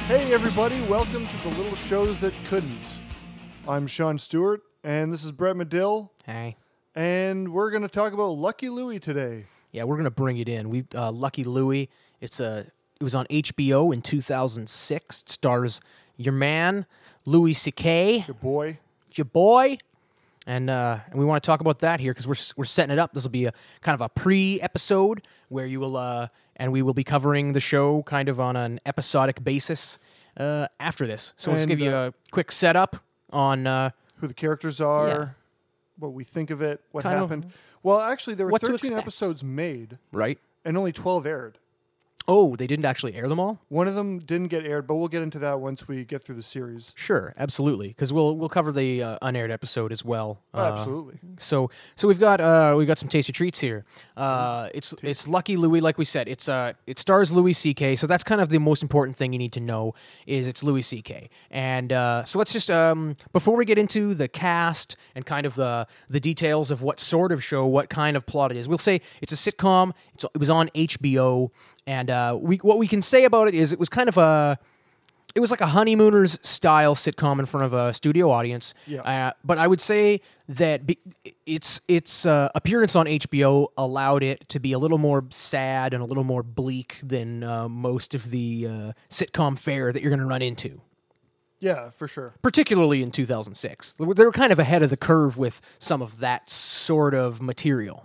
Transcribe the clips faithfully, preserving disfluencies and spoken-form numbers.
Hey everybody, welcome to the Little Shows That Couldn't. I'm Sean Stewart, and this is Brett Medill, Hey. and we're going to talk about Lucky Louie today. Yeah, we're gonna bring it in. We uh, Lucky Louie. It's a. It was on H B O in two thousand six. It stars your man Louis C K, Your boy. your boy, and uh, and we want to talk about that here because we're we're setting it up. This will be a kind of a pre-episode where you will uh, and we will be covering the show kind of on an episodic basis uh, after this. So let's And, give you uh, a quick setup on uh, Who the characters are, Yeah. what we think of it, what Kind of happened. Well, actually, there were what to thirteen expect. episodes made, right. and only twelve aired. Oh, they didn't actually air them all? One of them didn't get aired, but we'll get into that once we get through the series. Sure, absolutely, because we'll we'll cover the uh, unaired episode as well. Uh, Absolutely. So so we've got uh, we've got some tasty treats here. Uh, it's it's Lucky Louie, like we said. It's uh it stars Louis C K, so that's kind of the most important thing you need to know is it's Louis C K. And uh, so let's just um before we get into the cast and kind of the the details of what sort of show, what kind of plot it is, we'll say it's a sitcom. It's, it was on H B O. And uh, we what we can say about it is it was kind of a, it was like a Honeymooners style sitcom in front of a studio audience. Yeah. Uh, but I would say that be, its its uh, appearance on H B O allowed it to be a little more sad and a little more bleak than uh, most of the uh, sitcom fare that you're going to run into. Yeah, for sure. Particularly in two thousand six, they were they were kind of ahead of the curve with some of that sort of material.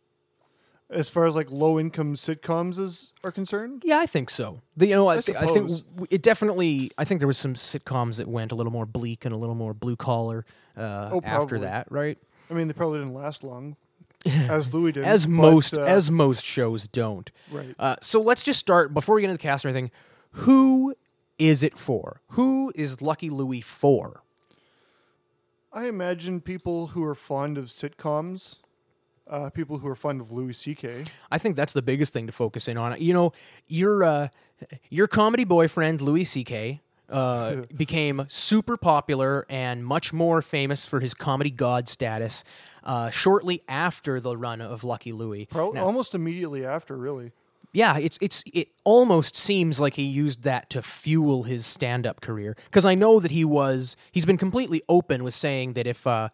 As far as like low-income sitcoms is, are concerned? Yeah, I think so. The, you know, I, I thi- I think suppose. w- it definitely. I think there was some sitcoms that went a little more bleak and a little more blue collar uh, Oh, after probably. that, right? I mean, they probably didn't last long, as Louis did. As but, most uh, as most shows don't. Right. Uh, so let's just start before we get into the cast and everything. Who is it for? Who is Lucky Louie for? I imagine people who are fond of sitcoms, uh, people who are fond of Louis C K. I think that's the biggest thing to focus in on. You know, your uh, your comedy boyfriend Louis C K uh, became super popular and much more famous for his comedy god status uh, shortly after the run of Lucky Louie. Pro- Now- almost immediately after, really. yeah, it's it's it almost seems like he used that to fuel his stand-up career because I know that he was he's been completely open with saying that if uh,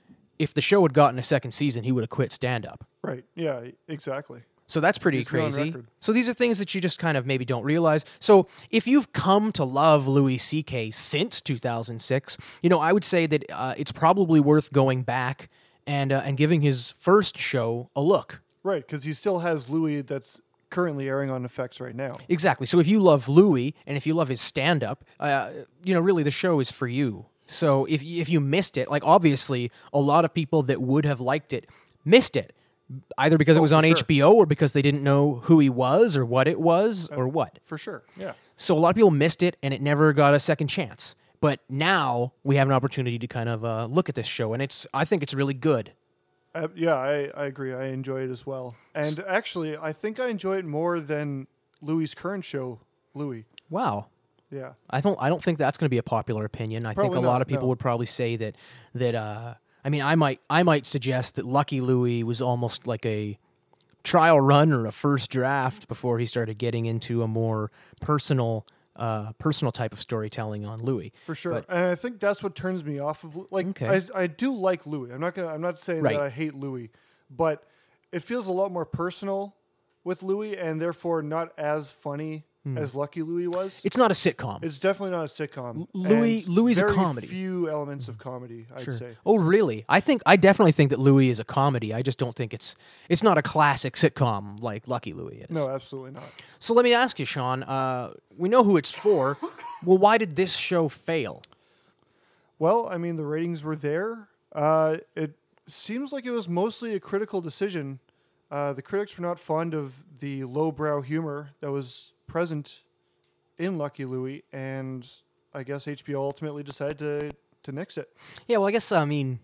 if the show had gotten a second season, he would have quit stand-up. Right. Yeah, exactly. So that's pretty He's been on crazy. record. So these are things that you just kind of maybe don't realize. So if you've come to love Louis C K since two thousand six, you know, I would say that uh, it's probably worth going back and uh, and giving his first show a look. Right, because he still has Louis that's currently airing on F X right now. Exactly. So if you love Louis and if you love his stand-up, uh, you know, really the show is for you. So if if you missed it, like obviously a lot of people that would have liked it missed it, either because it Oh, was for on sure. H B O or because they didn't know who he was or what it was or what. For sure. Yeah. So a lot of people missed it and it never got a second chance. But now we have an opportunity to kind of uh, look at this show, and it's I think it's really good. Uh, yeah, I, I agree. I enjoy it as well. And actually, I think I enjoy it more than Louis' current show, Louis. Wow. Yeah. I don't. I don't think that's going to be a popular opinion. I think Probably a lot not, of people no. would probably say that that. Uh, I mean, I might. I might suggest that Lucky Louie was almost like a trial run or a first draft before he started getting into a more personal, uh, personal type of storytelling on Louis. For sure. But- and I think that's what turns me off of like Okay. I, I do like Louis. I'm not gonna I'm not saying Right. that I hate Louis, but it feels a lot more personal with Louis and therefore not as funny Hmm. as Lucky Louis was. It's not a sitcom. It's definitely not a sitcom. Louis- and Louis is a very comedy. Few elements of comedy, I'd Sure. say. Oh, really? I think I definitely think that Louis is a comedy. I just don't think it's it's not a classic sitcom like Lucky Louie is. No, absolutely not. So let me ask you, Sean. Uh, we know who it's for. Well, why did this show fail? Well, I mean, the ratings were there. Uh, it seems like it was mostly a critical decision. Uh, the critics were not fond of the lowbrow humor that was present in Lucky Louie, and I guess H B O ultimately decided to to nix it. Yeah, well, I guess I mean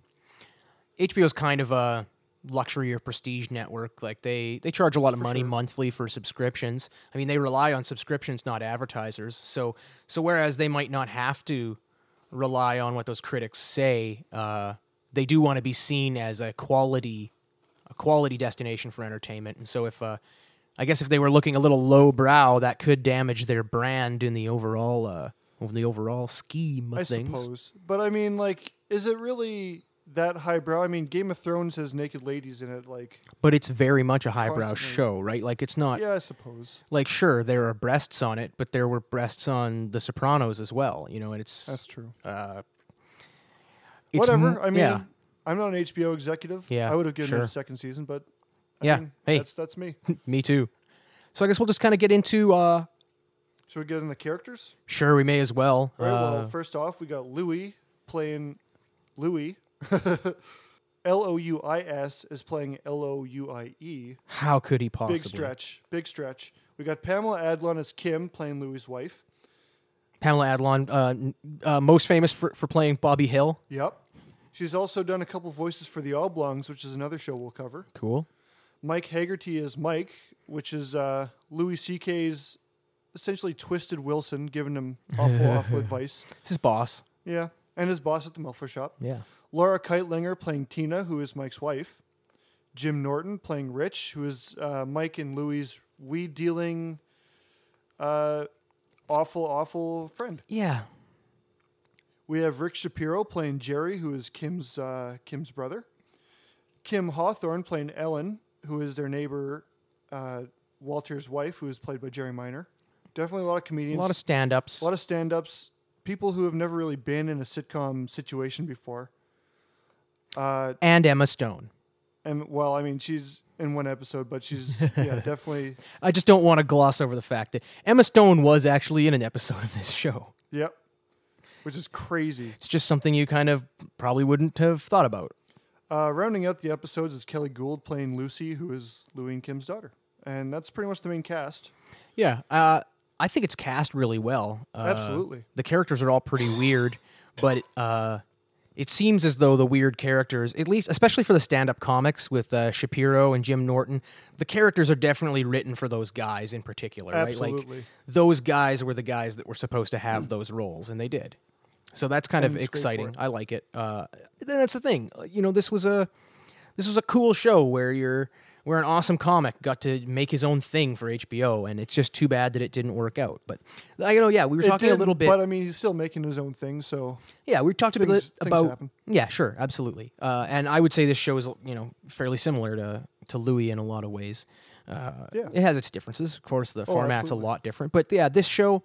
H B O's kind of a luxury or prestige network. Like they they charge a lot of money sure. monthly for subscriptions. I mean, they rely on subscriptions, not advertisers. So so whereas they might not have to rely on what those critics say, uh, they do want to be seen as a quality a quality destination for entertainment. And so if uh, I guess if they were looking a little lowbrow, that could damage their brand in the overall uh, in the overall scheme of I things. suppose. But I mean, like, is it really that highbrow? I mean, Game of Thrones has naked ladies in it. Like, But it's very much a highbrow Constantly. show, right? Like it's not yeah, I suppose. like sure there are breasts on it, but there were breasts on The Sopranos as well. You know, and it's That's true. uh, it's Whatever. m- I mean, yeah, I'm not an H B O executive. Yeah, I would have given it sure. a second season, but I Yeah, mean, hey. that's that's me. me too. So I guess we'll just kind of get into. Uh, Should we get in the characters? sure, we may as well. All right. Uh, Well, first off, we got Louis playing Louis. L O U I S is playing L O U I E. how could he possibly? Big stretch. Big stretch. We got Pamela Adlon as Kim playing Louis' wife. Pamela Adlon, uh, n- uh, most famous for, for playing Bobby Hill. Yep. She's also done a couple voices for The Oblongs, which is another show we'll cover. Cool. Mike Haggerty is Mike, which is uh, Louis C K's essentially twisted Wilson, giving him awful, awful advice. This is boss. Yeah. And his boss at the muffler shop. Yeah. Laura Keitlinger playing Tina, who is Mike's wife. Jim Norton playing Rich, who is uh, Mike and Louis' weed dealing, uh, awful, awful friend. Yeah. We have Rick Shapiro playing Jerry, who is Kim's uh, Kim's brother. Kim Hawthorne playing Ellen, who is their neighbor, uh, Walter's wife, who is played by Jerry Minor. Definitely a lot of A comedians, lot of stand-ups. a lot of stand-ups, people who have never really been in a sitcom situation before. Uh, and Emma Stone. and well, I mean, she's in one episode, but she's yeah, definitely. I just don't want to gloss over the fact that Emma Stone was actually in an episode of this show. Yep, which is crazy. It's just something you kind of probably wouldn't have thought about. Uh, rounding out the episodes is Kelly Gould playing Lucy, who is Louis and Kim's daughter, and that's pretty much the main cast. Yeah. Uh, I think it's cast really well. Uh, Absolutely. The characters are all pretty weird, but uh, it seems as though the weird characters, at least, especially for the stand-up comics with uh, Shapiro and Jim Norton, the characters are definitely written for those guys in particular, right? Like Absolutely. those guys were the guys that were supposed to have those roles, and they did. So that's kind And of it's great for exciting. it. I like it. Uh, then that's the thing. Uh, You know, this was a this was a cool show where you're where an awesome comic got to make his own thing for H B O, and it's just too bad that it didn't work out. But uh, you know, yeah, we were It talking a did, little bit. but I mean, he's still making his own thing. So Yeah, we talked a bit Things- things about happen. yeah, sure, absolutely. Uh, and I would say this show is you know fairly similar to to Louis in a lot of ways. Uh, Yeah. It has its differences, of course. The Oh, format's absolutely. a lot different, but yeah, this show.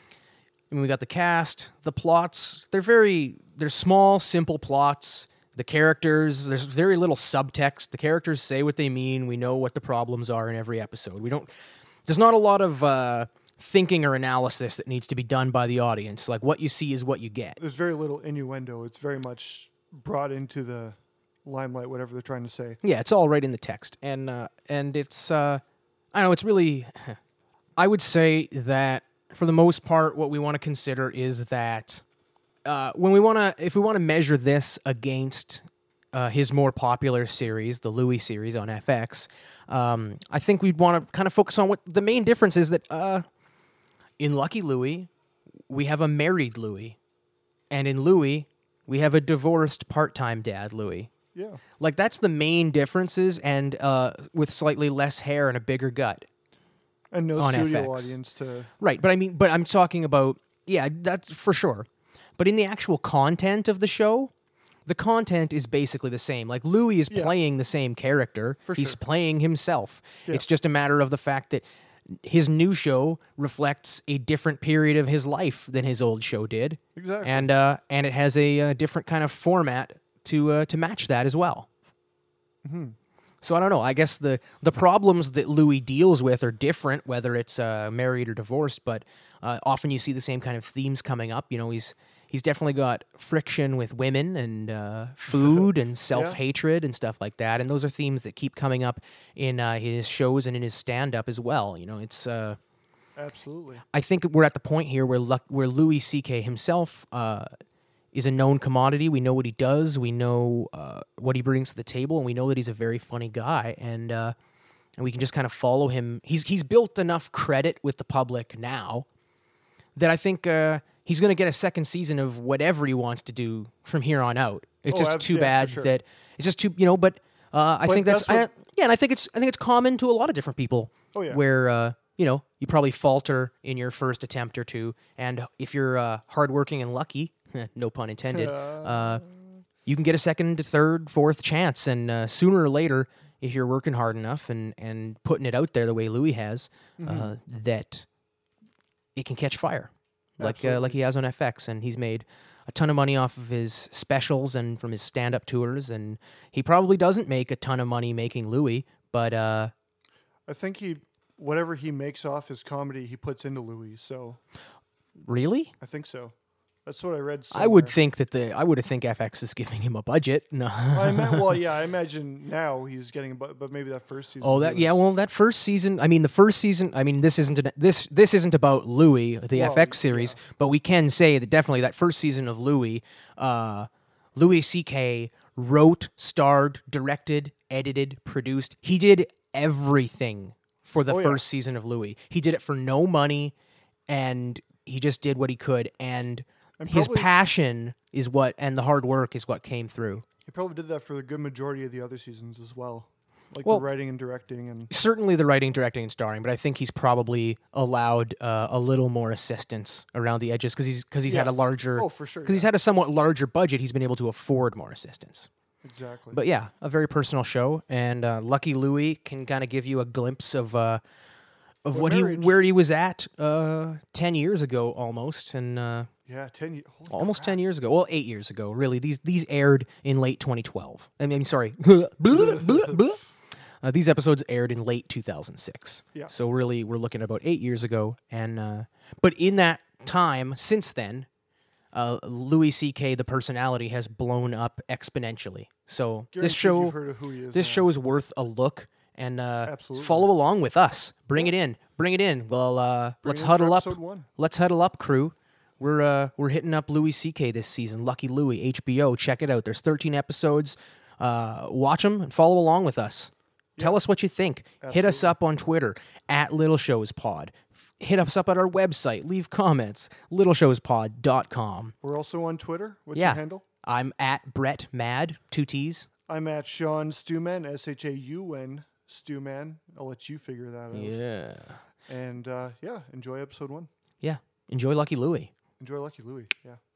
I mean, we got the cast, the plots. They're very they're small, simple plots. The characters, there's very little subtext. The characters say what they mean. We know what the problems are in every episode. We don't. There's not a lot of uh, thinking or analysis that needs to be done by the audience. Like what you see is what you get. there's very little innuendo. It's very much brought into the limelight, whatever they're trying to say. Yeah, it's all right in the text, and uh, and it's uh, I don't know. It's really, I would say that for the most part, what we want to consider is that uh, when we want to, if we want to measure this against uh, his more popular series, the Louis series on F X, um, I think we'd want to kind of focus on what the main difference is. That uh, in Lucky Louie, we have a married Louis, and in Louis, we have a divorced part-time dad Louis. Yeah. Like that's the main differences, and uh, with slightly less hair and a bigger gut. And no On studio F X. audience to. Right, but I mean, but I'm talking about yeah, that's for sure. But in the actual content of the show, the content is basically the same. Like Louis is Yeah. playing the same character. For He's sure. playing himself. Yeah. It's just a matter of the fact that his new show reflects a different period of his life than his old show did. Exactly. And uh, and it has a, uh different kind of format to uh, to match that as well. So I don't know. I guess the the problems that Louis deals with are different, whether it's uh, married or divorced. But uh, often you see the same kind of themes coming up. You know, he's he's definitely got friction with women and uh, food and self hatred and stuff like that. And those are themes that keep coming up in uh, his shows and in his stand up as well. You know, it's. Uh, Absolutely. I think we're at the point here where Lu- where Louis C K himself uh, is a known commodity. We know what he does. We know uh, what he brings to the table, and we know that he's a very funny guy. And uh, and we can just kind of follow him. He's he's built enough credit with the public now that I think uh, he's going to get a second season of whatever he wants to do from here on out. It's Oh, just ab- too yeah, for bad sure. that it's just too you know. But uh, I But think that's, what, Yeah, and I think it's I think it's common to a lot of different people. Oh, yeah. Where uh, you know you probably falter in your first attempt or two, and if you're uh, hardworking and lucky, no pun intended, uh, you can get a second, third, fourth chance, and uh, sooner or later, if you're working hard enough and and putting it out there the way Louis has, Mm-hmm. uh, that it can catch fire, like uh, Absolutely. like he has on F X, and he's made a ton of money off of his specials and from his stand-up tours, and he probably doesn't make a ton of money making Louis, but uh, I think he, whatever he makes off his comedy, he puts into Louis. So really, I think so. That's what I read. I would somewhere. think that the I would think F X is giving him a budget. No, I mean, well, yeah, I imagine now he's getting, but but maybe that first season. oh he that yeah, was- well that first season. I mean the first season. I mean this isn't an, this this isn't about Louis the Well, F X series, but we can say that definitely that first season of Louis, uh, Louis C K wrote, starred, directed, edited, produced. He did everything for the Oh, yeah. first season of Louis. He did it for no money, and he just did what he could. And, And his probably- passion is what, and the hard work is what came through. He probably did that for the good majority of the other seasons as well, like Well- the writing and directing and. Certainly the writing, directing, and starring, but I think he's probably allowed uh, a little more assistance around the edges because he's because he's had Yeah. a larger Oh, for sure. because he's had a somewhat larger budget. He's been able to afford more assistance. Exactly. But yeah, a very personal show, and uh, Lucky Louie can kind of give you a glimpse of uh, of What what he marriage? where he was at uh, ten years ago almost, and uh, yeah, ten years. almost ten years ago. Well, eight years ago, really. These these aired in late twenty twelve. I mean, sorry, blah, blah, blah. Uh, these episodes aired in late two thousand six. Yeah. So really, we're looking at about eight years ago, and uh, but in that time since then, uh, Louis C K the personality has blown up exponentially. So this Guaranteed show you've heard of who he is this now. show is worth a look, and uh, Absolutely. follow along with us. Bring it in, bring it in. Well, uh, let's it in for huddle up. episode one. Let's huddle up, crew. We're uh, we're hitting up Louis C K this season. Lucky Louie, H B O. Check it out. There's thirteen episodes. Uh, watch them and follow along with us. Tell us what you think. Hit us Absolutely. up on Twitter at Little Shows Pod. F- Hit us up at our website. Leave comments. little shows pod dot com. We're also on Twitter. What's Yeah. your handle? I'm at Brett Mad, two T's. I'm at Sean Stewman, S H A U N Stewman. I'll let you figure that out. Yeah. And uh, yeah, enjoy episode one. Yeah. Enjoy Lucky Louie. Enjoy Lucky Louie. Yeah.